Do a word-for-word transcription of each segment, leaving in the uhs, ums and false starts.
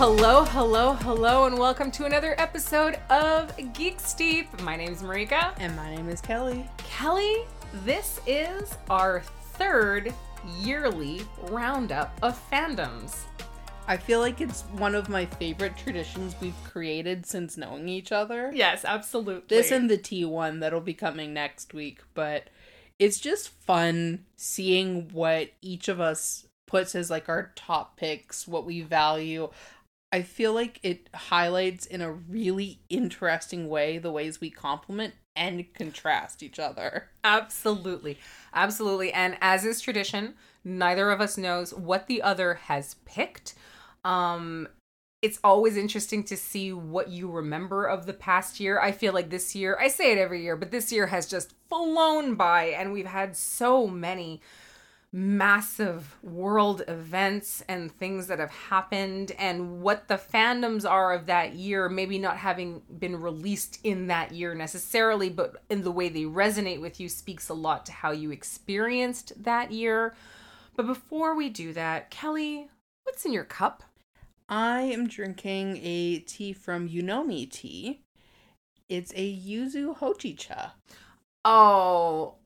Hello, hello, hello, and welcome to another episode of Geek Steep. My name is Marika. And my name is Kelly. Kelly, this is our third yearly roundup of fandoms. I feel like it's one of my favorite traditions we've created since knowing each other. Yes, absolutely. This and the T one that'll be coming next week, but it's just fun seeing what each of us puts as like our top picks, what we value. I feel like it highlights in a really interesting way the ways we complement and contrast each other. Absolutely. Absolutely. And as is tradition, neither of us knows what the other has picked. Um, it's always interesting to see what you remember of the past year. I feel like this year, I say it every year, but this year has just flown by and we've had so many massive world events and things that have happened, and what the fandoms are of that year, maybe not having been released in that year necessarily, but in the way they resonate with you speaks a lot to how you experienced that year. But before we do that, Kelly, what's in your cup? I am drinking a tea from Unomi Tea. It's a yuzu hojicha. Oh,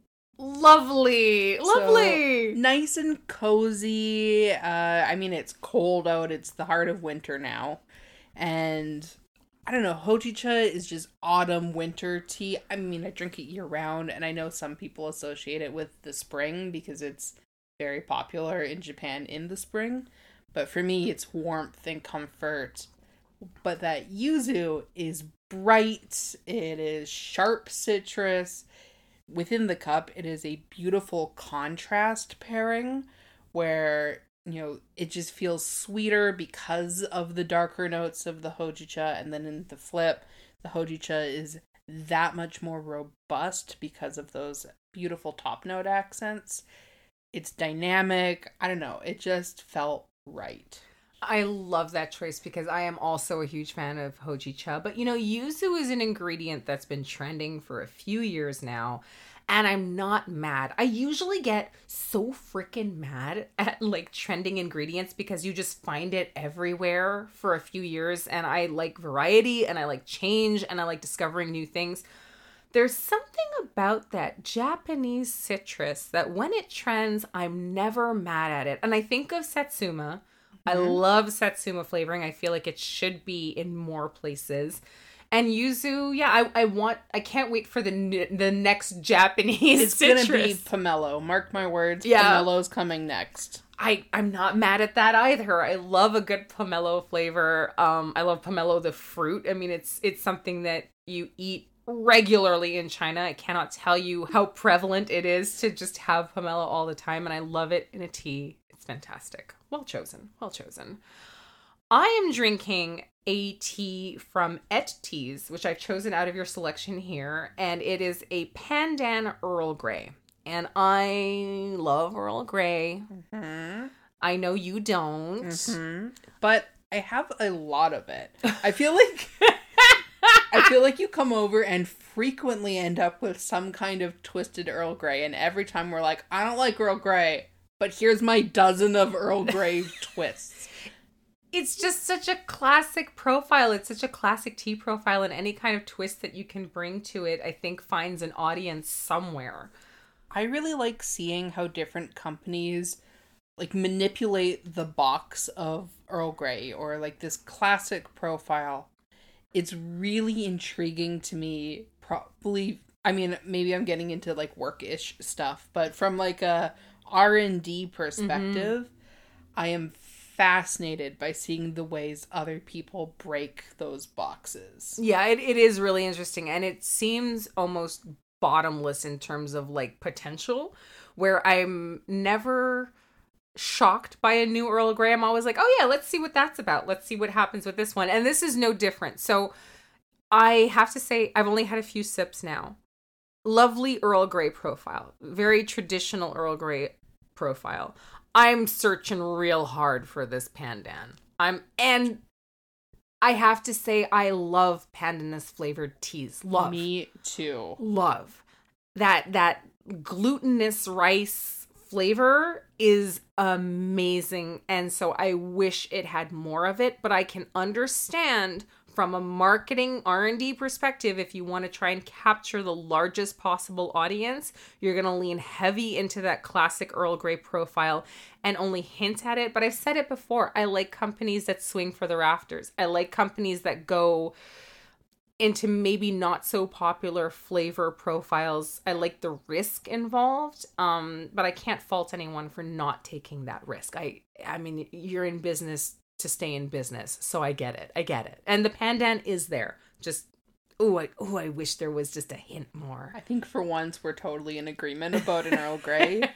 lovely, lovely. So, nice and cozy. Uh, I mean, it's cold out. It's the heart of winter now. And I don't know, hojicha is just autumn winter tea. I mean, I drink it year round, and I know some people associate it with the spring because it's very popular in Japan in the spring. But for me, it's warmth and comfort. But that yuzu is bright. It is sharp citrus. Within the cup, it is a beautiful contrast pairing where, you know, it just feels sweeter because of the darker notes of the hojicha. And then in the flip, the hojicha is that much more robust because of those beautiful top note accents. It's dynamic. I don't know. It just felt right. I love that choice because I am also a huge fan of hojicha. But, you know, yuzu is an ingredient that's been trending for a few years now. And I'm not mad. I usually get so freaking mad at, like, trending ingredients because you just find it everywhere for a few years. And I like variety and I like change and I like discovering new things. There's something about that Japanese citrus that when it trends, I'm never mad at it. And I think of Satsuma. I love Satsuma flavoring. I feel like it should be in more places. And yuzu, yeah, I, I want, I can't wait for the the next Japanese it's citrus. It's going to be pomelo. Mark my words. Yeah. Pomelo's coming next. I, I'm not mad at that either. I love a good pomelo flavor. Um, I love pomelo, the fruit. I mean, it's it's something that you eat regularly in China. I cannot tell you how prevalent it is to just have pomelo all the time. And I love it in a tea. It's fantastic. Well chosen. Well chosen. I am drinking a tea from Et Teas, which I've chosen out of your selection here. And it is a Pandan Earl Grey. And I love Earl Grey. Mm-hmm. I know you don't. Mm-hmm. But I have a lot of it. I feel like... I feel like you come over and frequently end up with some kind of twisted Earl Grey. And every time we're like, I don't like Earl Grey, but here's my dozen of Earl Grey twists. It's just such a classic profile. It's such a classic tea profile, and any kind of twist that you can bring to it, I think, finds an audience somewhere. I really like seeing how different companies like manipulate the box of Earl Grey or like this classic profile. It's really intriguing to me. Probably, I mean, maybe I'm getting into like work-ish stuff, but from like a R and D perspective, mm-hmm. I am fascinated by seeing the ways other people break those boxes. Yeah, it, it is really interesting, and it seems almost bottomless in terms of like potential, where I'm never shocked by a new Earl Grey. I'm always like, oh yeah, let's see what that's about. Let's see what happens with this one. And this is no different. So I have to say, I've only had a few sips now. Lovely Earl Grey profile. Very traditional Earl Grey profile. I'm searching real hard for this pandan. I'm, and I have to say, I love pandanus flavored teas. Love. Me too. Love. That, that glutinous rice flavor is amazing. And so I wish it had more of it, but I can understand from a marketing R and D perspective, if you want to try and capture the largest possible audience, you're going to lean heavy into that classic Earl Grey profile and only hint at it. But I've said it before, I like companies that swing for the rafters. I like companies that go into maybe not so popular flavor profiles. I like the risk involved, um, but I can't fault anyone for not taking that risk. I, I mean, you're in business to stay in business, so I get it. I get it. And the pandan is there. Just, oh, I, oh, I wish there was just a hint more. I think for once we're totally in agreement about an Earl Grey.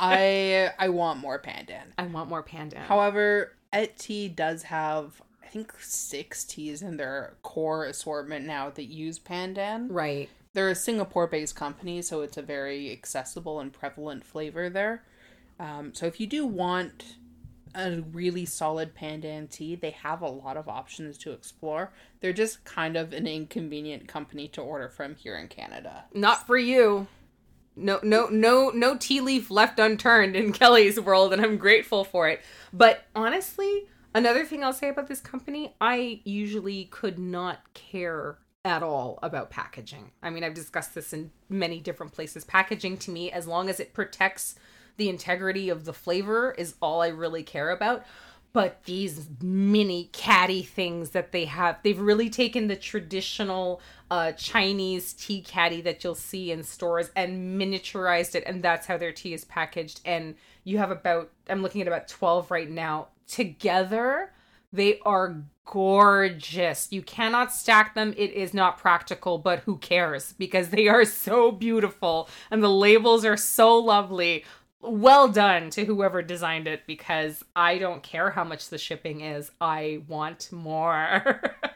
I I want more pandan. I want more pandan. However, Et Tea does have, I think, six teas in their core assortment now that use pandan. Right. They're a Singapore-based company, so it's a very accessible and prevalent flavor there. Um, so if you do want a really solid pandan tea, they have a lot of options to explore. They're just kind of an inconvenient company to order from here in Canada. Not for you. No, no, no, no tea leaf left unturned in Kelly's world, and I'm grateful for it. But honestly, another thing I'll say about this company, I usually could not care at all about packaging. I mean, I've discussed this in many different places. Packaging to me, as long as it protects the integrity of the flavor, is all I really care about. But these mini caddy things that they have, they've really taken the traditional uh, Chinese tea caddy that you'll see in stores and miniaturized it. And that's how their tea is packaged. And you have about, I'm looking at about twelve right now. Together, they are gorgeous. You cannot stack them. It is not practical, but who cares? Because they are so beautiful and the labels are so lovely. Well done to whoever designed it, because I don't care how much the shipping is. I want more.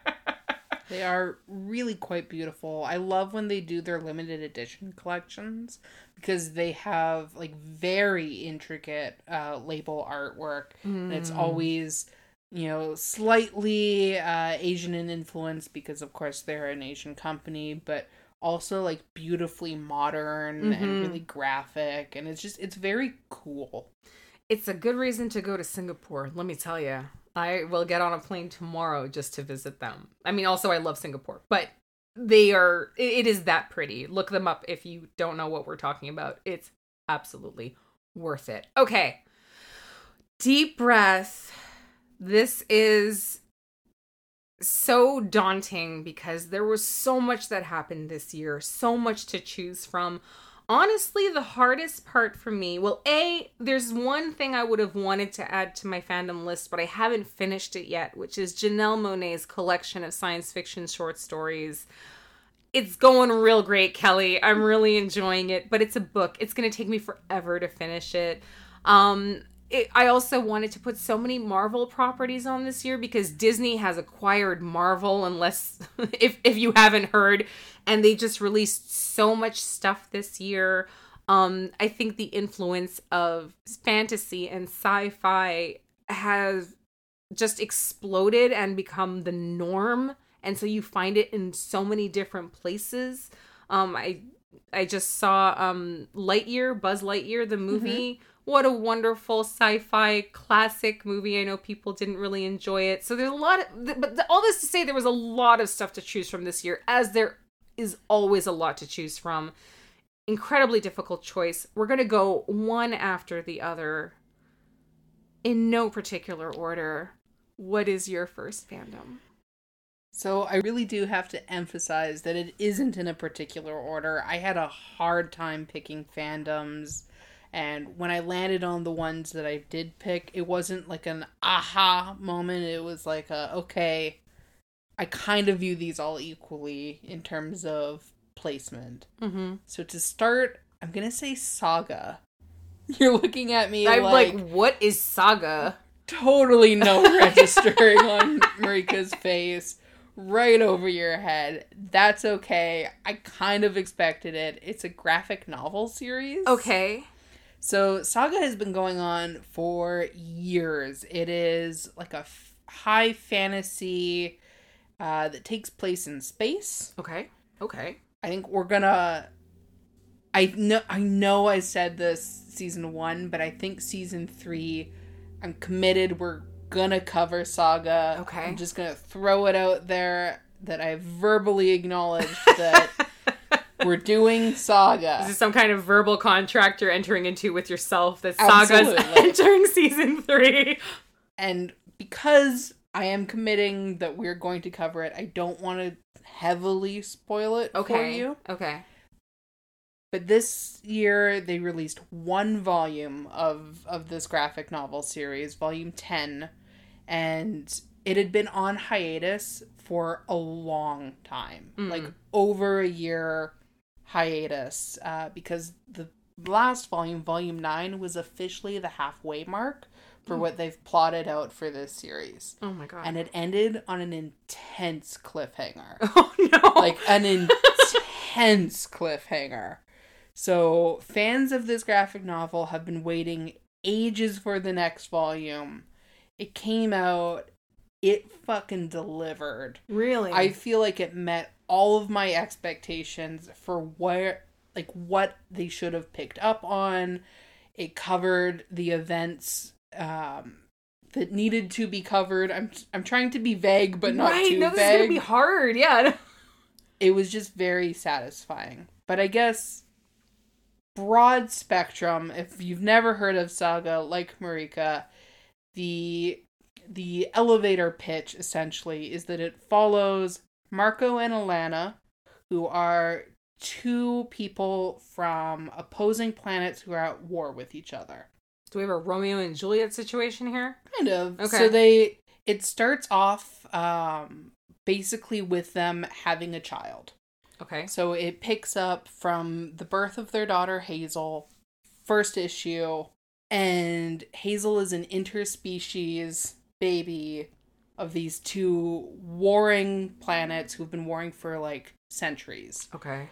They are really quite beautiful. I love when they do their limited edition collections because they have like very intricate uh, label artwork. Mm. And it's always, you know, slightly uh, Asian in influence because of course they're an Asian company, but also like beautifully modern mm-hmm. and really graphic, and it's just it's very cool. It's a good reason to go to Singapore, let me tell you. I will get on a plane tomorrow just to visit them. I mean, also I love Singapore, but they are it is that pretty. Look them up if you don't know what we're talking about. It's absolutely worth it. Okay. Deep breath. This is so daunting because there was so much that happened this year, so much to choose from. Honestly, the hardest part for me, well, A, there's one thing I would have wanted to add to my fandom list, but I haven't finished it yet, which is Janelle Monáe's collection of science fiction short stories. It's going real great, Kelly. I'm really enjoying it, but it's a book. It's going to take me forever to finish it. Um... It, I also wanted to put so many Marvel properties on this year because Disney has acquired Marvel, unless if if you haven't heard, and they just released so much stuff this year. Um, I think the influence of fantasy and sci-fi has just exploded and become the norm, and so you find it in so many different places. Um, I I just saw um, Lightyear, Buzz Lightyear, the movie. Mm-hmm. What a wonderful sci-fi classic movie. I know people didn't really enjoy it. So there's a lot of, but all this to say, there was a lot of stuff to choose from this year, as there is always a lot to choose from. Incredibly difficult choice. We're going to go one after the other in no particular order. What is your first fandom? So I really do have to emphasize that it isn't in a particular order. I had a hard time picking fandoms. And when I landed on the ones that I did pick, it wasn't like an aha moment. It was like, a, okay, I kind of view these all equally in terms of placement. Mm-hmm. So to start, I'm going to say Saga. You're looking at me I'm like... like, what is Saga? Totally no registering on Marika's face. Right over your head. That's okay. I kind of expected it. It's a graphic novel series. Okay. So, Saga has been going on for years. It is like a f- high fantasy uh, that takes place in space. Okay. Okay. I think we're gonna... I know I know I said this season one, but I think season three, I'm committed. We're gonna cover Saga. Okay. I'm just gonna throw it out there that I verbally acknowledged that we're doing Saga. Is this some kind of verbal contract you're entering into with yourself that Saga's Absolutely. entering season three? And because I am committing that we're going to cover it, I don't want to heavily spoil it Okay. for you. Okay. But this year, they released one volume of, of this graphic novel series, volume ten, and it had been on hiatus for a long time. Mm. Like, over a year hiatus, uh, because the last volume, volume nine, was officially the halfway mark for mm. what they've plotted out for this series. Oh my god. And it ended on an intense cliffhanger. Oh no! Like, an intense cliffhanger. So, fans of this graphic novel have been waiting ages for the next volume. It came out. It fucking delivered. Really? I feel like it met all of my expectations for where, like, what they should have picked up on. It covered the events um, that needed to be covered. I'm I'm trying to be vague, but not right. too no, vague. This is gonna be hard. Yeah. It was just very satisfying. But I guess broad spectrum, if you've never heard of Saga, like Marika, the the elevator pitch essentially is that it follows Marco and Alana, who are two people from opposing planets who are at war with each other. Do we have a Romeo and Juliet situation here? Kind of. Okay. So they it starts off um basically with them having a child. Okay. So it picks up from the birth of their daughter, Hazel, first issue, and Hazel is an interspecies baby of these two warring planets who've been warring for, like, centuries. Okay.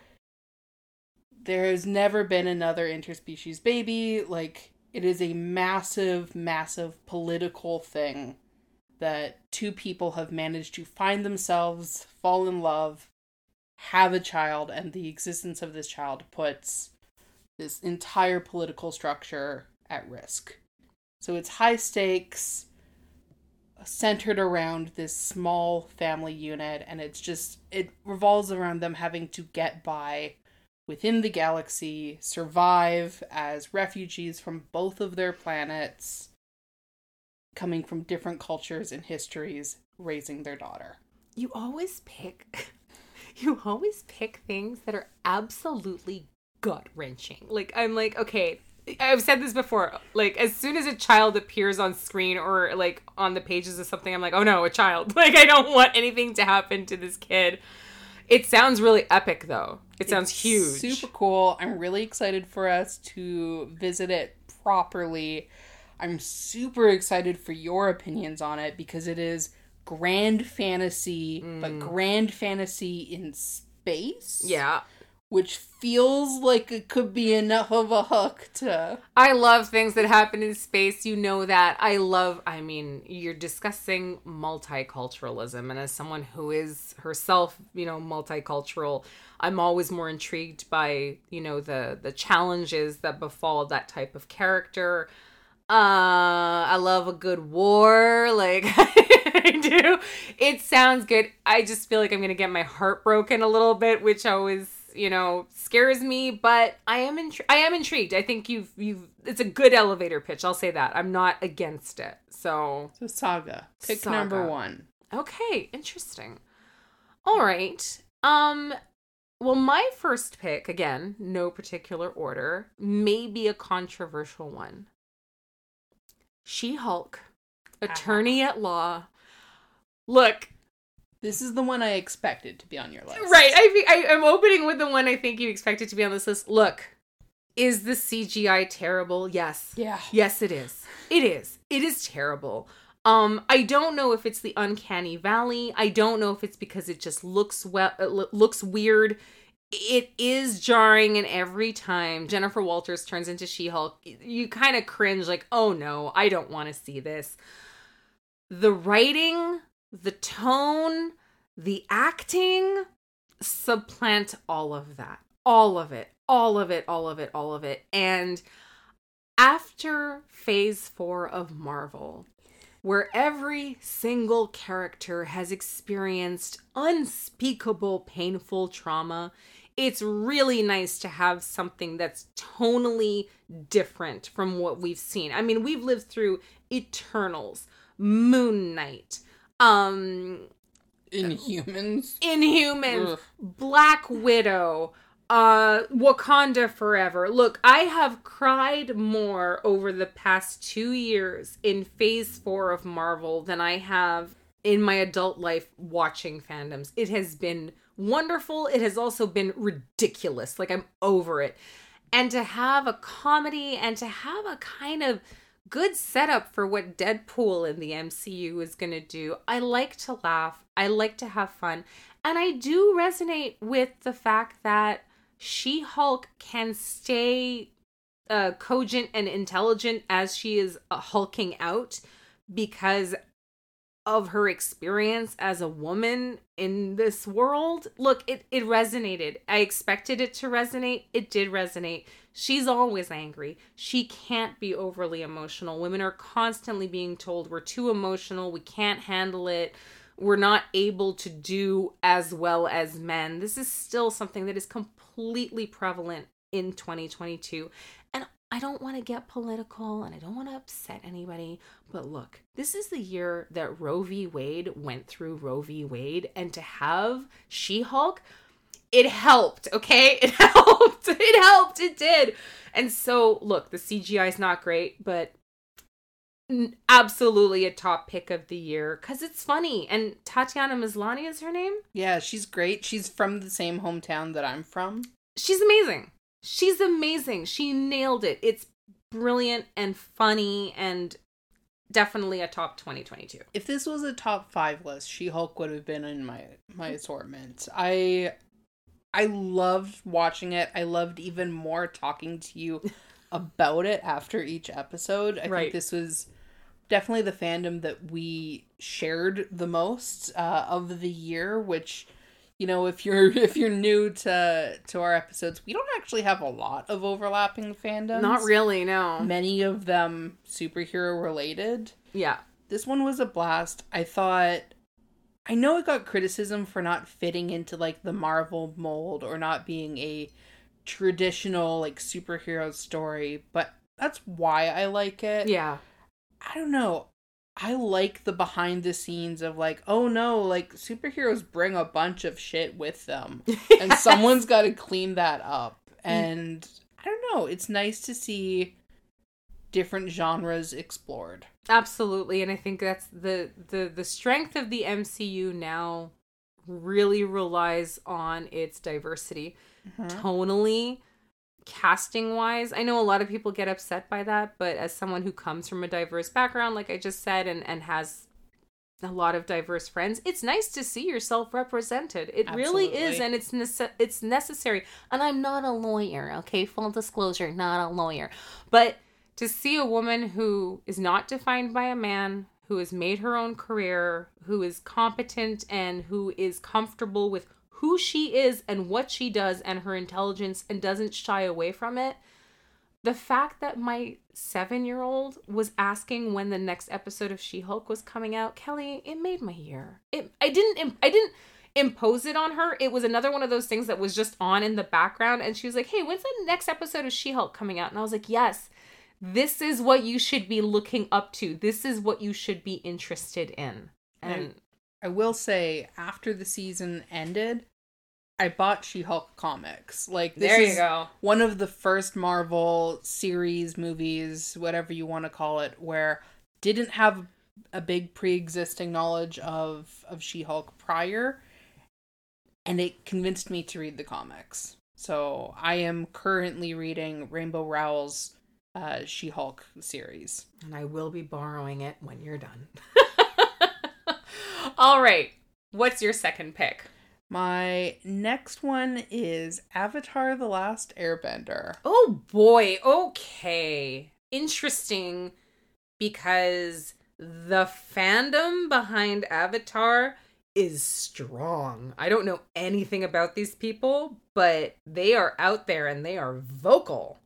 There has never been another interspecies baby. Like, it is a massive, massive political thing that two people have managed to find themselves, fall in love, have a child, and the existence of this child puts this entire political structure at risk. So it's high stakes, centered around this small family unit, and it's just, it revolves around them having to get by within the galaxy, survive as refugees from both of their planets, coming from different cultures and histories, raising their daughter. You always pick... You always pick things that are absolutely gut-wrenching. Like, I'm like, okay, I've said this before. Like, as soon as a child appears on screen or, like, on the pages of something, I'm like, oh no, a child. Like, I don't want anything to happen to this kid. It sounds really epic, though. It sounds it's huge. Super cool. I'm really excited for us to visit it properly. I'm super excited for your opinions on it because it is grand fantasy, mm. but grand fantasy in space. Yeah. Which feels like it could be enough of a hook to... I love things that happen in space. You know that. I love, I mean, you're discussing multiculturalism. And as someone who is herself, you know, multicultural, I'm always more intrigued by, you know, the, the challenges that befall that type of character. Uh, I love a good war. Like... I do. It sounds good. I just feel like I'm going to get my heart broken a little bit, which always, you know, scares me, but I am intri- I am intrigued. I think you've you've it's a good elevator pitch. I'll say that. I'm not against it. So, so Saga. Pick Saga. number one. Okay, interesting. All right. Um well, my first pick, again, no particular order, may be a controversial one. She-Hulk, attorney at law. Look, this is the one I expected to be on your list. Right. I, I, I'm opening with the one I think you expected to be on this list. Look, is the C G I terrible? Yes. Yeah. Yes, it is. It is. It is terrible. Um, I don't know if it's the uncanny valley. I don't know if it's because it just looks well, it lo- looks weird. It is jarring, and every time Jennifer Walters turns into She-Hulk, you kind of cringe like, oh no, I don't want to see this. The writing... The tone, the acting supplant all of that. All of it. All of it, all of it, all of it. And after phase four of Marvel, where every single character has experienced unspeakable painful trauma, it's really nice to have something that's tonally different from what we've seen. I mean, we've lived through Eternals, Moon Knight, um, Inhumans, Inhumans, Ugh. Black Widow, uh, Wakanda Forever. Look, I have cried more over the past two years in phase four of Marvel than I have in my adult life watching fandoms. It has been wonderful. It has also been ridiculous. Like, I'm over it. And to have a comedy and to have a kind of good setup for what Deadpool in the M C U is going to do. I like to laugh. I like to have fun. And I do resonate with the fact that She-Hulk can stay uh, cogent and intelligent as she is uh, hulking out because of her experience as a woman in this world. Look, it, it resonated. I expected it to resonate. It did resonate. She's always angry. She can't be overly emotional. Women are constantly being told we're too emotional. We can't handle it. We're not able to do as well as men. This is still something that is completely prevalent in twenty twenty-two. And I don't want to get political and I don't want to upset anybody, but look, this is the year that Roe v. Wade went through Roe v. Wade, and to have She-Hulk, it helped, okay? It helped. It helped. It did. And so, look, the C G I is not great, but absolutely a top pick of the year because it's funny. And Tatiana Maslany is her name? Yeah, she's great. She's from the same hometown that I'm from. She's amazing. She's amazing. She nailed it. It's brilliant and funny and definitely a top twenty twenty-two. If this was a top five list, She-Hulk would have been in my my assortment. I I loved watching it. I loved even more talking to you about it after each episode. I right. think this was definitely the fandom that we shared the most uh, of the year, which, you know, if you're if you're new to to our episodes, we don't actually have a lot of overlapping fandoms. Not really, no. Many of them superhero related. Yeah. This one was a blast. I thought, I know it got criticism for not fitting into like the Marvel mold or not being a traditional like superhero story, but that's why I like it. Yeah. I don't know. I like the behind the scenes of like, oh no, like superheroes bring a bunch of shit with them yes. and someone's got to clean that up. And I don't know, it's nice to see different genres explored. Absolutely. And I think that's the the the strength of the M C U now really relies on its diversity. Mm-hmm. Tonally, casting wise, I know a lot of people get upset by that, but as someone who comes from a diverse background, like I just said, and, and has a lot of diverse friends, it's nice to see yourself represented. It Absolutely. Really is, and it's nece- it's necessary. And I'm not a lawyer, okay? Full disclosure, not a lawyer. But to see a woman who is not defined by a man, who has made her own career, who is competent and who is comfortable with who she is and what she does and her intelligence and doesn't shy away from it. The fact that my seven-year-old was asking when the next episode of She-Hulk was coming out, Kelly, it made my year. It, I didn't, I didn't impose it on her. It was another one of those things that was just on in the background. And she was like, hey, when's the next episode of She-Hulk coming out? And I was like, yes, this is what you should be looking up to. This is what you should be interested in. And I will say, after the season ended, I bought She-Hulk comics. Like, this there you is go. One of the first Marvel series, movies, whatever you want to call it, where didn't have a big pre-existing knowledge of, of She-Hulk prior, and it convinced me to read the comics. So I am currently reading Rainbow Rowell's uh, She-Hulk series. And I will be borrowing it when you're done. All right. What's your second pick? My next one is Avatar: The Last Airbender. Oh boy, okay. Interesting, because the fandom behind Avatar is strong. I don't know anything about these people, but they are out there and they are vocal.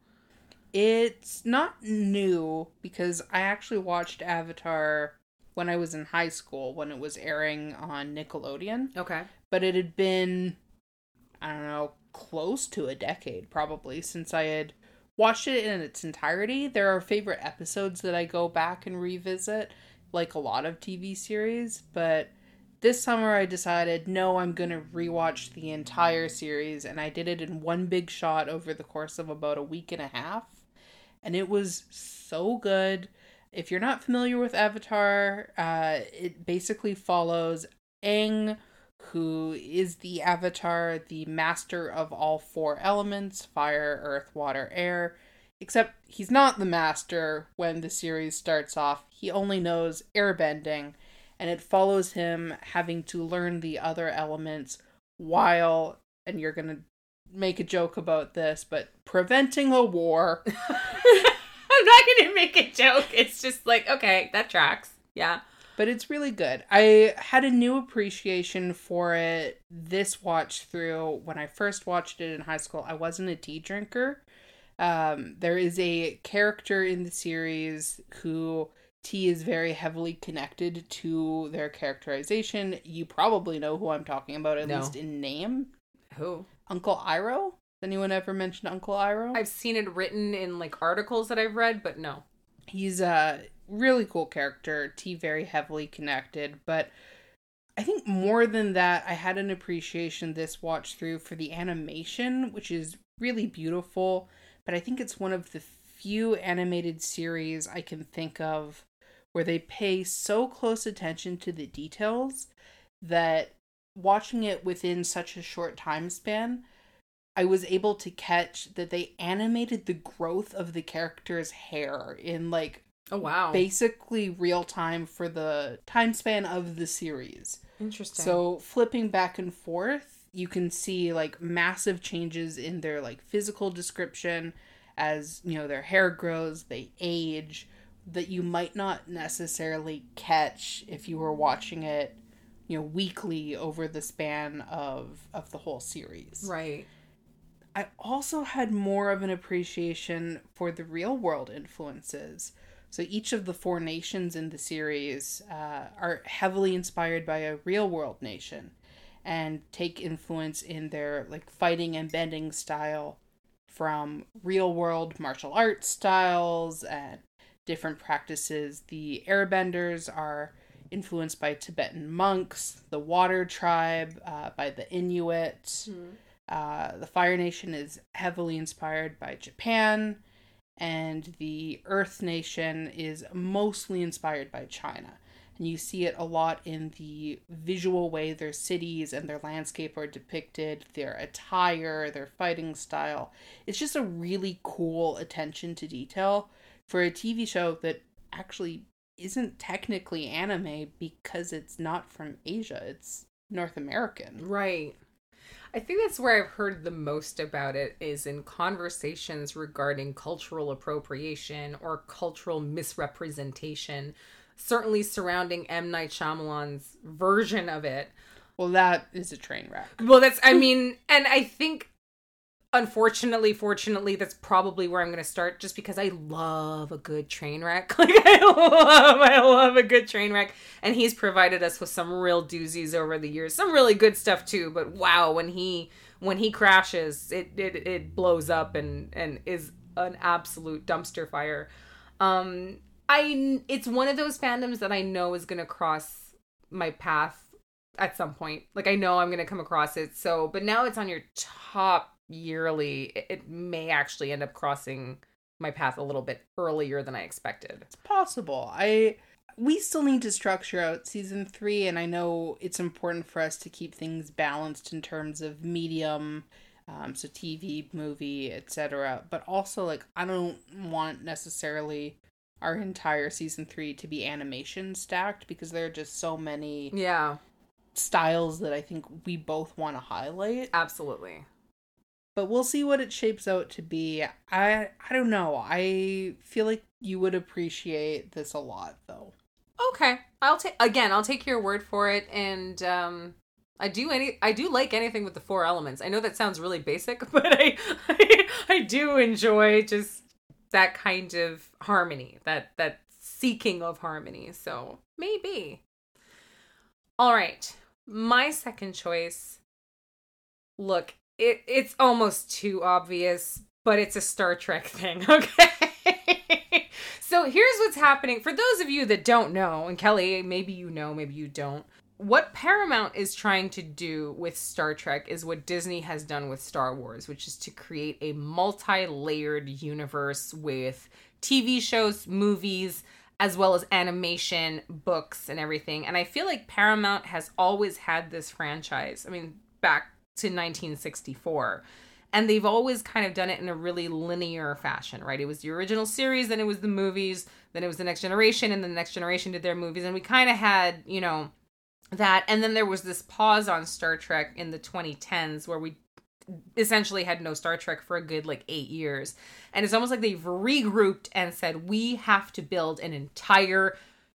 It's not new because I actually watched Avatar when I was in high school when it was airing on Nickelodeon. Okay. But it had been, I don't know, close to a decade probably since I had watched it in its entirety. There are favorite episodes that I go back and revisit, like a lot of T V series, but this summer I decided, no, I'm going to rewatch the entire series, and I did it in one big shot over the course of about a week and a half, and it was so good. If you're not familiar with Avatar, uh, it basically follows Aang, who is the Avatar, the master of all four elements, fire, earth, water, air, except he's not the master when the series starts off. He only knows airbending, and it follows him having to learn the other elements while, and you're going to make a joke about this, but preventing a war. I'm not going to make a joke. It's just like, okay, that tracks. Yeah. But it's really good. I had a new appreciation for it this watch through. When I first watched it in high school, I wasn't a tea drinker. Um, there is a character in the series who tea is very heavily connected to their characterization. You probably know who I'm talking about, at No. least in name. Who? Uncle Iroh? Has anyone ever mentioned Uncle Iroh? I've seen it written in like articles that I've read, but no. He's a really cool character. Tea very heavily connected, but I think more than that, I had an appreciation this watch through for the animation, which is really beautiful, but I think it's one of the few animated series I can think of where they pay so close attention to the details that watching it within such a short time span, I was able to catch that they animated the growth of the character's hair in like Oh, wow. basically real time for the time span of the series. Interesting. So flipping back and forth, you can see like massive changes in their like physical description as, you know, their hair grows, they age, that you might not necessarily catch if you were watching it, you know, weekly over the span of of the whole series. Right. I also had more of an appreciation for the real world influences. So each of the four nations in the series uh, are heavily inspired by a real world nation and take influence in their like fighting and bending style from real world martial arts styles and different practices. The airbenders are influenced by Tibetan monks, the water tribe uh, by the Inuit. Mm. Uh, the Fire Nation is heavily inspired by Japan, and the Earth Nation is mostly inspired by China. And you see it a lot in the visual way their cities and their landscape are depicted, their attire, their fighting style. It's just a really cool attention to detail for a T V show that actually isn't technically anime because it's not from Asia. It's North American. Right. I think that's where I've heard the most about it is in conversations regarding cultural appropriation or cultural misrepresentation, certainly surrounding M. Night Shyamalan's version of it. Well, that is a train wreck. Well, that's, I mean, and I think, unfortunately, fortunately, that's probably where I'm going to start just because I love a good train wreck. Like, I love, I love a good train wreck. And he's provided us with some real doozies over the years. Some really good stuff, too. But wow, when he when he crashes, it it, it blows up and, and is an absolute dumpster fire. Um, I It's one of those fandoms that I know is going to cross my path at some point. Like, I know I'm going to come across it. So, but now it's on your top yearly, it may actually end up crossing my path a little bit earlier than I expected. It's possible. I we still need to structure out season three, and I know it's important for us to keep things balanced in terms of medium, um, so T V, movie, et cetera. But also, like, I don't want necessarily our entire season three to be animation stacked because there are just so many yeah styles that I think we both want to highlight. Absolutely. But we'll see what it shapes out to be. I I don't know. I feel like you would appreciate this a lot, though. Okay. I'll take again. I'll take your word for it, and um, I do any. I do like anything with the four elements. I know that sounds really basic, but I, I, I do enjoy just that kind of harmony, that that seeking of harmony. So maybe. All right, my second choice. Look, it it's almost too obvious, but it's a Star Trek thing. Okay. So here's what's happening. For those of you that don't know, and Kelly, maybe you know, maybe you don't. What Paramount is trying to do with Star Trek is what Disney has done with Star Wars, which is to create a multi-layered universe with T V shows, movies, as well as animation, books, and everything. And I feel like Paramount has always had this franchise. I mean, back to nineteen sixty-four. And they've always kind of done it in a really linear fashion, right? It was the original series, then it was the movies, then it was the Next Generation, and the Next Generation did their movies. And we kind of had, you know, that. And then there was this pause on Star Trek in the twenty tens where we essentially had no Star Trek for a good, like, eight years. And it's almost like they've regrouped and said, we have to build an entire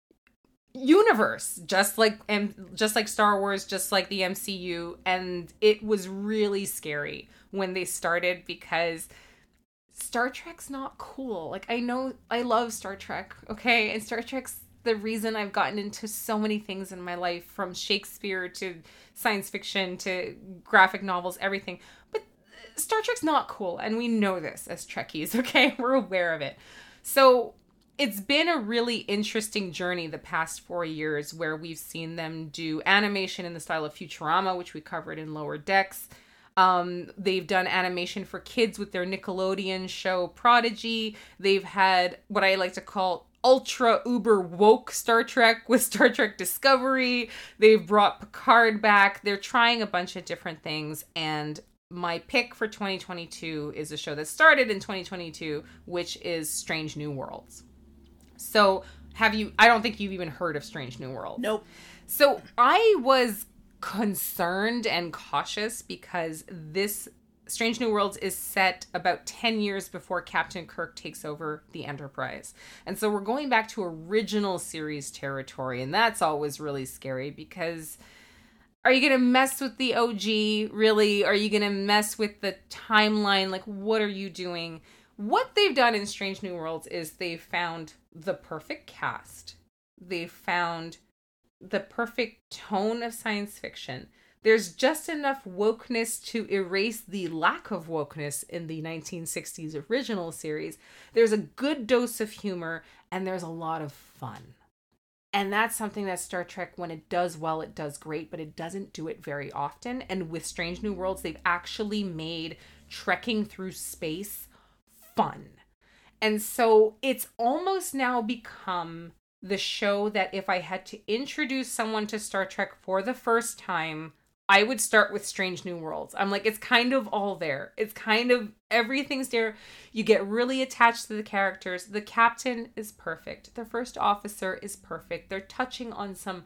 universe, just like and just like Star Wars, just like the M C U. And it was really scary when they started, because Star Trek's not cool. Like, I know I love Star Trek, okay? And Star Trek's the reason I've gotten into so many things in my life, from Shakespeare to science fiction to graphic novels, everything. But Star Trek's not cool, and we know this as Trekkies, okay? We're aware of it. So it's been a really interesting journey the past four years where we've seen them do animation in the style of Futurama, which we covered in Lower Decks. Um, they've done animation for kids with their Nickelodeon show Prodigy. They've had what I like to call ultra uber woke Star Trek with Star Trek Discovery. They've brought Picard back. They're trying a bunch of different things. And my pick for twenty twenty-two is a show that started in twenty twenty-two, which is Strange New Worlds. So have you, I don't think you've even heard of Strange New Worlds. Nope. So I was concerned and cautious because this Strange New Worlds is set about ten years before Captain Kirk takes over the Enterprise. And so we're going back to original series territory, and that's always really scary because are you going to mess with the O G? Really? Are you going to mess with the timeline? Like, what are you doing? What they've done in Strange New Worlds is they've found the perfect cast. They've found the perfect tone of science fiction. There's just enough wokeness to erase the lack of wokeness in the nineteen sixties original series. There's a good dose of humor, and there's a lot of fun. And that's something that Star Trek, when it does well, it does great, but it doesn't do it very often. And with Strange New Worlds, they've actually made trekking through space fun. And so it's almost now become the show that if I had to introduce someone to Star Trek for the first time, I would start with Strange New Worlds. I'm like, it's kind of all there. It's kind of, everything's there. You get really attached to the characters. The captain is perfect. The first officer is perfect. They're touching on some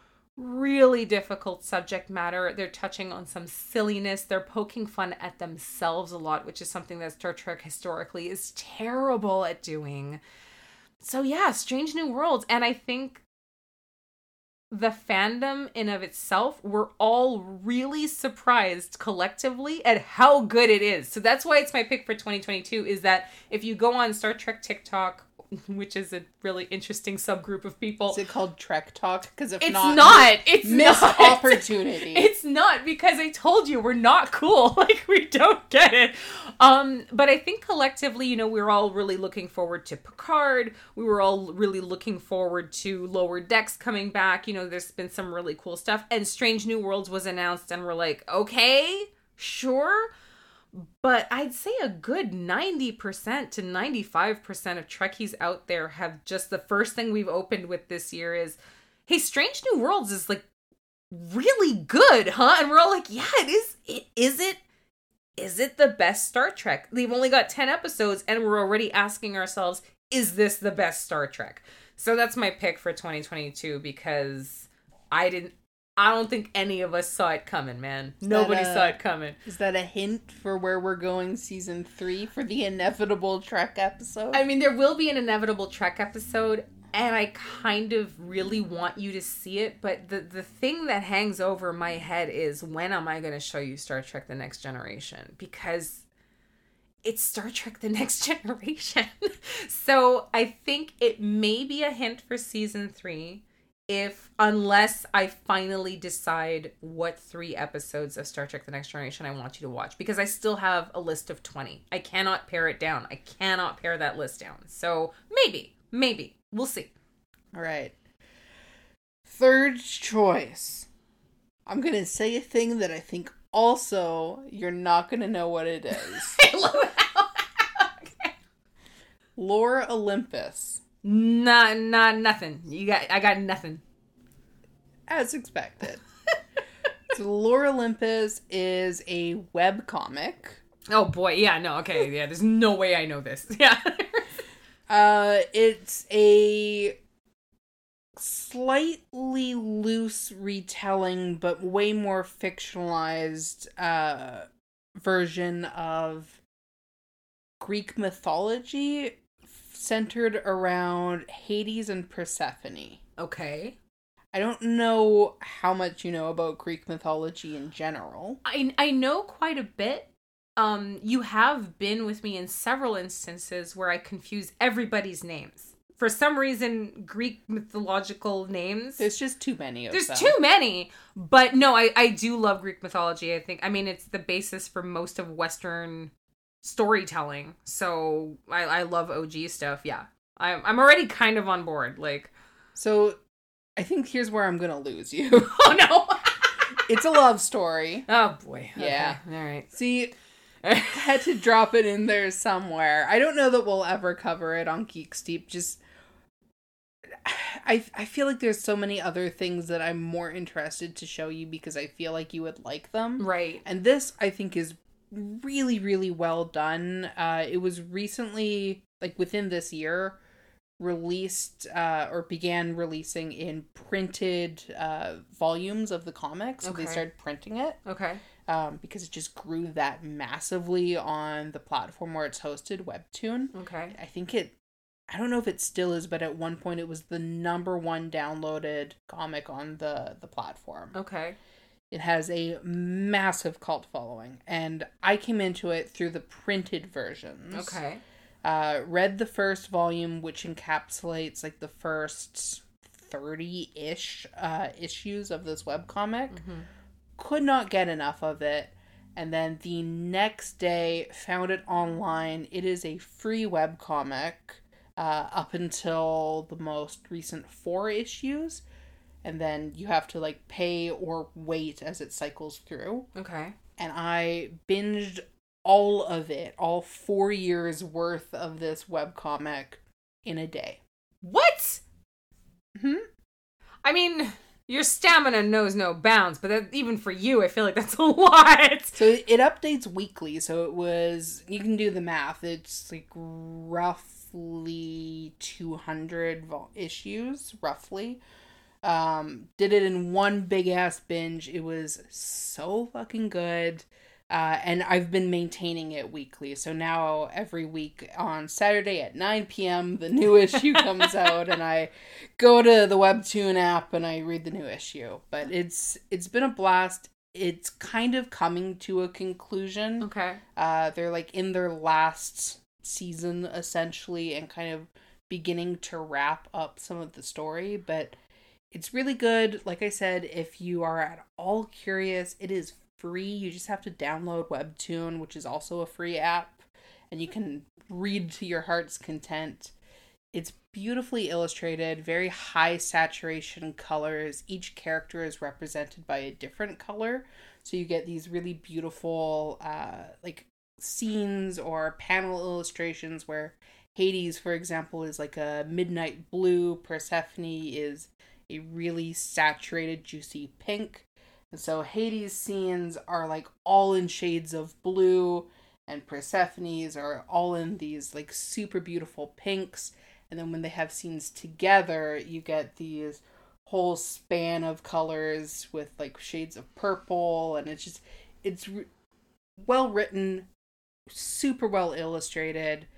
really difficult subject matter. They're touching on some silliness. They're poking fun at themselves a lot, which is something that Star Trek historically is terrible at doing. So yeah, Strange New Worlds. And I think the fandom in of itself, we're all really surprised collectively at how good it is. So that's why it's my pick for twenty twenty-two, is that if you go on Star Trek TikTok, which is a really interesting subgroup of people. Is it called Trek Talk? Because if it's not, not. It's missed not. opportunity. It's not, because I told you we're not cool. Like, we don't get it. Um, but I think collectively, you know, we were all really looking forward to Picard. We were all really looking forward to Lower Decks coming back. You know, there's been some really cool stuff. And Strange New Worlds was announced, and we're like, okay, sure. But I'd say a good ninety percent to ninety-five percent of Trekkies out there have just, the first thing we've opened with this year is, hey, Strange New Worlds is like really good, huh? And we're all like, yeah, it is. It is it. Is it the best Star Trek? They've only got ten episodes and we're already asking ourselves, is this the best Star Trek? So that's my pick for twenty twenty-two, because I didn't, I don't think any of us saw it coming, man. Is Nobody a, saw it coming. Is that a hint for where we're going season three for the inevitable Trek episode? I mean, there will be an inevitable Trek episode. and I kind of really want you to see it, but the, the thing that hangs over my head is, when am I going to show you Star Trek The Next Generation? Because it's Star Trek The Next Generation. So I think it may be a hint for season three, if, unless I finally decide what three episodes of Star Trek The Next Generation I want you to watch. Because I still have a list of twenty. I cannot pare it down. I cannot pare that list down. So maybe, maybe. We'll see. All right. Third choice. I'm going to say a thing that I think also you're not going to know what it is. I love it. Okay. Lore Olympus. Nah, nah, nothing. You got, I got nothing. As expected. So Lore Olympus is a webcomic. Oh boy, yeah, no, okay, yeah, there's no way I know this. Yeah. uh, it's a slightly loose retelling, but way more fictionalized uh, version of Greek mythology centered around Hades and Persephone. Okay. I don't know how much you know about Greek mythology in general. I I know quite a bit. Um, you have been with me in several instances where I confuse everybody's names. For some reason, Greek mythological names. There's just too many of There's them. too many. But no, I, I do love Greek mythology. I think, I mean, it's the basis for most of Western storytelling. So I, I love O G stuff. Yeah. I'm, I'm already kind of on board. Like, so I think here's where I'm going to lose you. Oh no. It's a love story. Oh boy. Yeah. Okay. All right. See, I had to drop it in there somewhere. I don't know that we'll ever cover it on Geek Steep. Just, I I feel like there's so many other things that I'm more interested to show you because I feel like you would like them. Right. And this, I think, is really, really well done. Uh, it was recently, like within this year, released uh, or began releasing in printed uh, volumes of the comics. So Okay. they started printing it. Okay. Um, because it just grew that massively on the platform where it's hosted, Webtoon. Okay. I think it, I don't know if it still is, but at one point it was the number one downloaded comic on the, the platform. Okay. It has a massive cult following, and I came into it through the printed versions. Okay. Uh, read the first volume, which encapsulates like the first thirty-ish uh, issues of this webcomic. Mm-hmm. Could not get enough of it. And then the next day, found it online. It is a free webcomic uh, up until the most recent four issues. And then you have to like pay or wait as it cycles through. Okay. And I binged all of it, all four years worth of this webcomic in a day. What? Hmm? I mean, your stamina knows no bounds, but that, even for you, I feel like that's a lot. So it updates weekly. So it was, you can do the math. It's like roughly two hundred vo- issues, roughly. Um, did it in one big ass binge. It was so fucking good. Uh, and I've been maintaining it weekly. So now every week on Saturday at nine p.m. the new issue comes out and I go to the Webtoon app and I read the new issue. But it's it's been a blast. It's kind of coming to a conclusion. Okay. Uh, they're like in their last season essentially and kind of beginning to wrap up some of the story. But it's really good. Like I said, if you are at all curious, it is free. You just have to download Webtoon, which is also a free app, and you can read to your heart's content. It's beautifully illustrated, very high saturation colors. Each character is represented by a different color, so you get these really beautiful uh, like scenes or panel illustrations where Hades, for example, is like a midnight blue. Persephone is a really saturated, juicy pink. And so Hades' scenes are like all in shades of blue, and Persephone's are all in these like super beautiful pinks. And then when they have scenes together, you get these whole span of colors with like shades of purple, and it's just, it's re- well written, super well illustrated.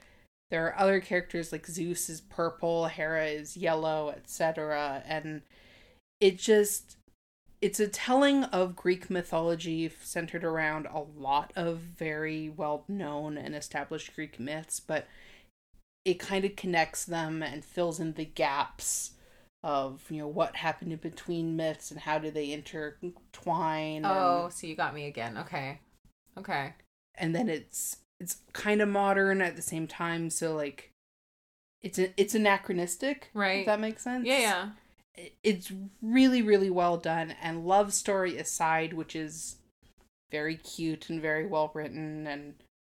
there are other characters like Zeus is purple, Hera is yellow, et cetera. And it just, it's a telling of Greek mythology centered around a lot of very well-known and established Greek myths, but it kind of connects them and fills in the gaps of, you know, what happened in between myths and how do they intertwine. Oh, and, so you got me again. Okay. Okay. And then it's it's kind of modern at the same time, so like it's a, it's anachronistic, right? If that makes sense. Yeah, yeah. It, it's really, really well done, and love story aside, which is very cute and very well written, and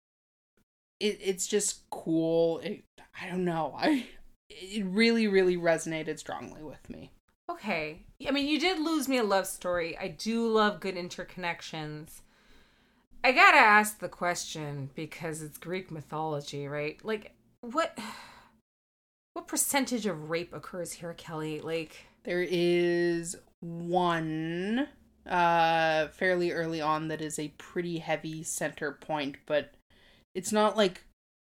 it it's just cool. It, I don't know. I it really, really resonated strongly with me. Okay. I mean, you did lose me a love story. I do love good interconnections. I gotta ask the question because it's Greek mythology, right? Like, what what percentage of rape occurs here, Kelly? Like, there is one uh fairly early on that is a pretty heavy center point, but it's not like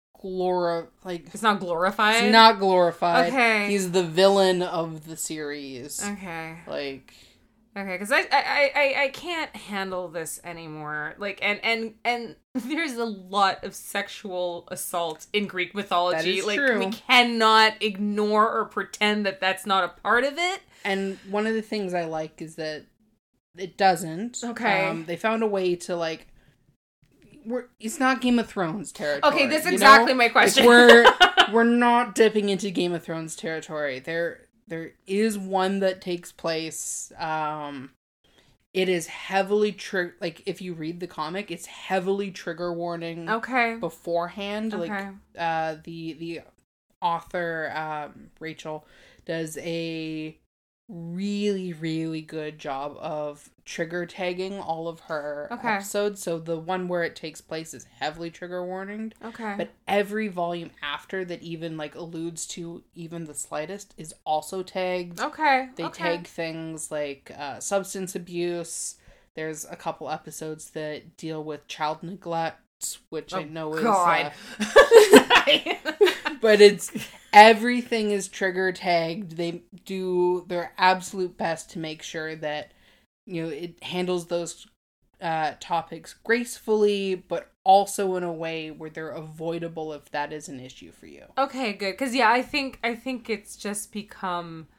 glora like it's not glorified. It's not glorified. Okay. He's the villain of the series. Okay. Like Okay, because I, I, I, I can't handle this anymore. Like, and, and, and there's a lot of sexual assault in Greek mythology. That is like, true. We cannot ignore or pretend that that's not a part of it. And one of the things I like is that it doesn't. Okay. Um, they found a way to, like, we're, it's not Game of Thrones territory. Okay, that's exactly know? my question. Like, we're, we're not dipping into Game of Thrones territory. There... There is one that takes place, um, it is heavily, tri- like, if you read the comic, it's heavily trigger warning okay. beforehand. Okay. Like, uh, the, the author, um, Rachel, does a really, really good job of trigger tagging all of her okay. episodes. So the one where it takes place is heavily trigger warninged. Okay. But every volume after that even like alludes to even the slightest is also tagged. Okay. They okay. tag things like uh, substance abuse. There's a couple episodes that deal with child neglect, which oh, I know God. is... Uh, but it's... Everything is trigger tagged. They do their absolute best to make sure that, you know, it handles those uh, topics gracefully, but also in a way where they're avoidable if that is an issue for you. Okay, good. Because, yeah, I think I think it's just become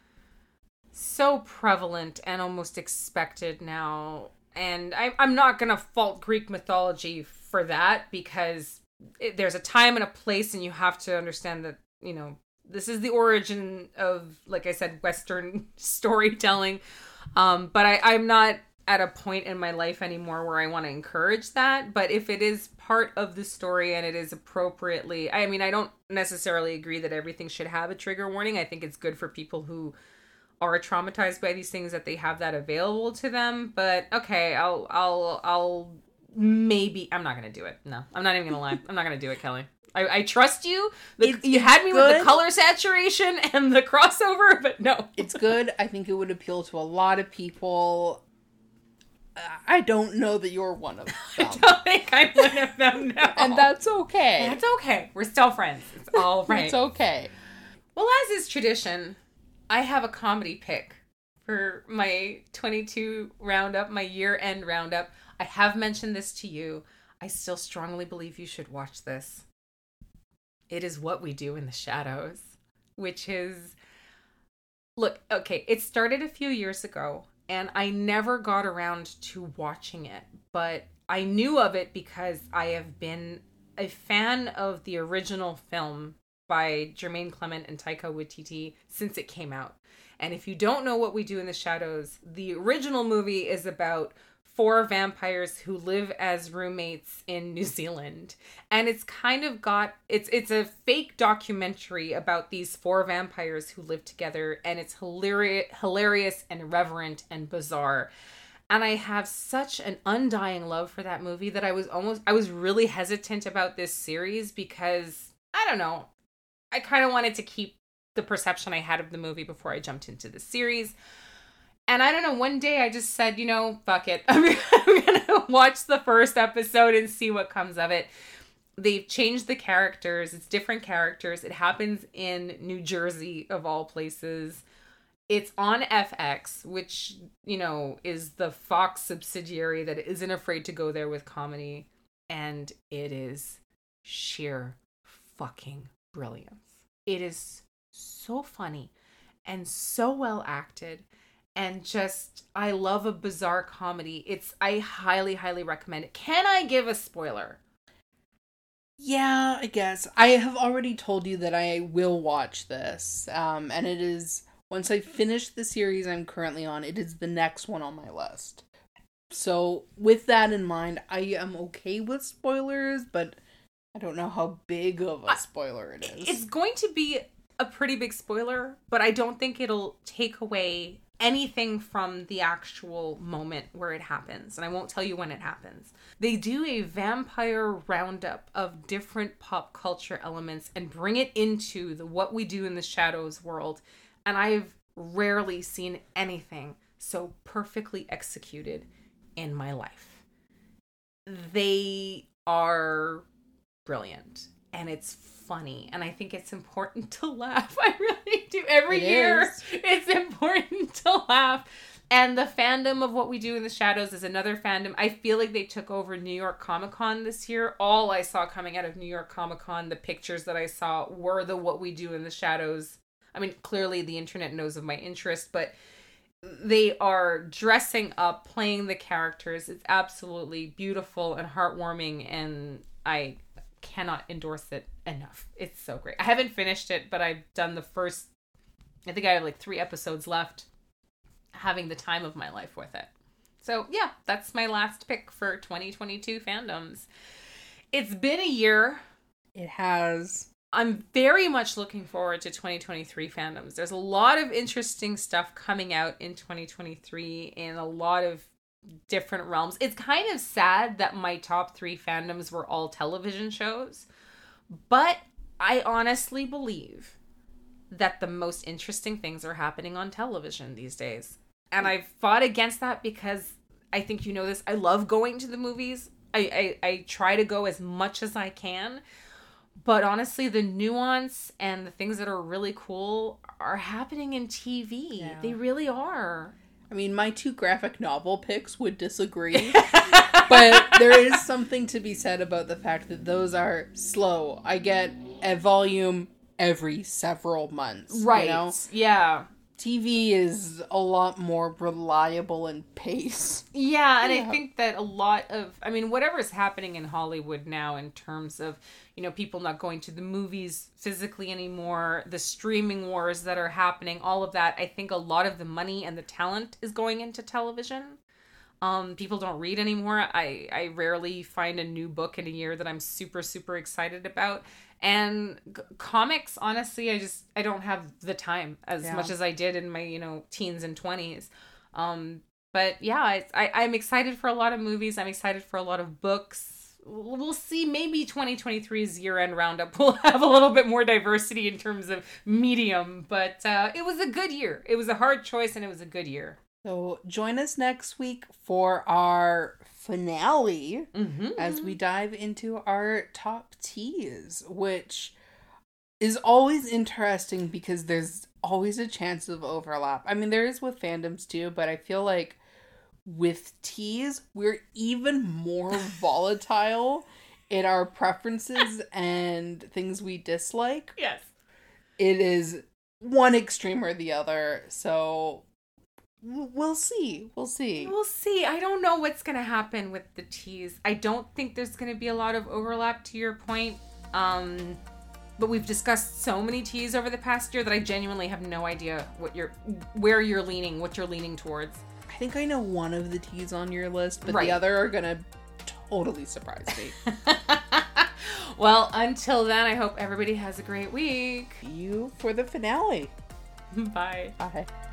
so prevalent and almost expected now. And I, I'm not going to fault Greek mythology for that because it, there's a time and a place, and you have to understand that, you know, this is the origin of, like I said, Western storytelling. Um, but I, I'm not at a point in my life anymore where I want to encourage that. But if it is part of the story and it is appropriately, I mean, I don't necessarily agree that everything should have a trigger warning. I think it's good for people who are traumatized by these things that they have that available to them. But okay, I'll, I'll, I'll maybe, I'm not going to do it. No, I'm not even going to lie. I'm not going to do it, Kelly. I, I trust you. The, it's, you had me good. with the color saturation and the crossover, but no. It's good. I think it would appeal to a lot of people. Uh, I don't know that you're one of them. I don't think I'm one of them, no. And that's okay. That's okay. We're still friends. It's all right. It's okay. Well, as is tradition, I have a comedy pick for my twenty-two roundup, my year-end roundup. I have mentioned this to you. I still strongly believe you should watch this. It is What We Do in the Shadows, which is, look, okay, it started a few years ago, and I never got around to watching it, but I knew of it because I have been a fan of the original film by Jermaine Clement and Taika Waititi since it came out. And if you don't know What We Do in the Shadows, the original movie is about four vampires who live as roommates in New Zealand. And it's kind of got, it's it's a fake documentary about these four vampires who live together, and it's hilarious, hilarious and irreverent and bizarre. And I have such an undying love for that movie that I was almost, I was really hesitant about this series because, I don't know, I kind of wanted to keep the perception I had of the movie before I jumped into the series. And I don't know, one day I just said, you know, fuck it. I'm, I'm going to watch the first episode and see what comes of it. they've changed the characters. It's different characters. It happens in New Jersey, of all places. It's on F X, which, you know, is the Fox subsidiary that isn't afraid to go there with comedy. And it is sheer fucking brilliance. It is so funny and so well acted. And just, I love a bizarre comedy. It's, I highly, highly recommend it. Can I give a spoiler? Yeah, I guess. I have already told you that I will watch this. Um, and it is, once I finish the series I'm currently on, it is the next one on my list. So, with that in mind, I am okay with spoilers, but I don't know how big of a spoiler it is. It's going to be a pretty big spoiler, but I don't think it'll take away anything from the actual moment where it happens. And I won't tell you when it happens. They do a vampire roundup of different pop culture elements and bring it into the What We Do in the Shadows world. And I've rarely seen anything so perfectly executed in my life. They are brilliant. And it's funny. And I think it's important to laugh. I really do. Every It year, is. it's important to laugh. And the fandom of What We Do in the Shadows is another fandom. I feel like they took over New York Comic Con this year. All I saw coming out of New York Comic Con, the pictures that I saw were the What We Do in the Shadows. I mean, clearly the internet knows of my interest, but they are dressing up, playing the characters. It's absolutely beautiful and heartwarming, and I cannot endorse it enough. It's so great. I haven't finished it, but I've done the first, I think I have like three episodes left, having the time of my life with it. So yeah, that's my last pick for twenty twenty-two fandoms. It's been a year. It has. I'm very much looking forward to twenty twenty-three fandoms. There's a lot of interesting stuff coming out in twenty twenty-three in a lot of different realms. It's kind of sad that my top three fandoms were all television shows, but I honestly believe that the most interesting things are happening on television these days. And I've fought against that because I think you know this. I love going to the movies. I, I, I try to go as much as I can. But honestly, the nuance and the things that are really cool are happening in T V. Yeah. They really are. I mean, my two graphic novel picks would disagree. But there is something to be said about the fact that those are slow. I get a volume every several months. Right. You know? Yeah. T V is a lot more reliable in pace. Yeah, and Yeah. I think that a lot of, I mean, whatever's happening in Hollywood now in terms of, you know, people not going to the movies physically anymore, the streaming wars that are happening, all of that, I think a lot of the money and the talent is going into television. Um, people don't read anymore. I, I rarely find a new book in a year that I'm super, super excited about. And g- comics, honestly, I just, I don't have the time as Yeah. much as I did in my, you know, teens and twenties. Um, but yeah, it's, I, I'm excited for a lot of movies. I'm excited for a lot of books. We'll see. Maybe twenty twenty-three's year-end roundup will have a little bit more diversity in terms of medium. But uh, it was a good year. It was a hard choice, and it was a good year. So join us next week for our finale Mm-hmm. as we dive into our top teas, which is always interesting because there's always a chance of overlap. I mean, there is with fandoms too, but I feel like with teas, we're even more volatile in our preferences and things we dislike. Yes. It is one extreme or the other, so we'll see. We'll see. We'll see. I don't know what's going to happen with the teas. I don't think there's going to be a lot of overlap, to your point. Um, but we've discussed so many teas over the past year that I genuinely have no idea what you're, where you're leaning, what you're leaning towards. I think I know one of the teas on your list, but Right. the other are gonna totally surprise me. Well, until then, I hope everybody has a great week. See you for the finale. Bye. Bye.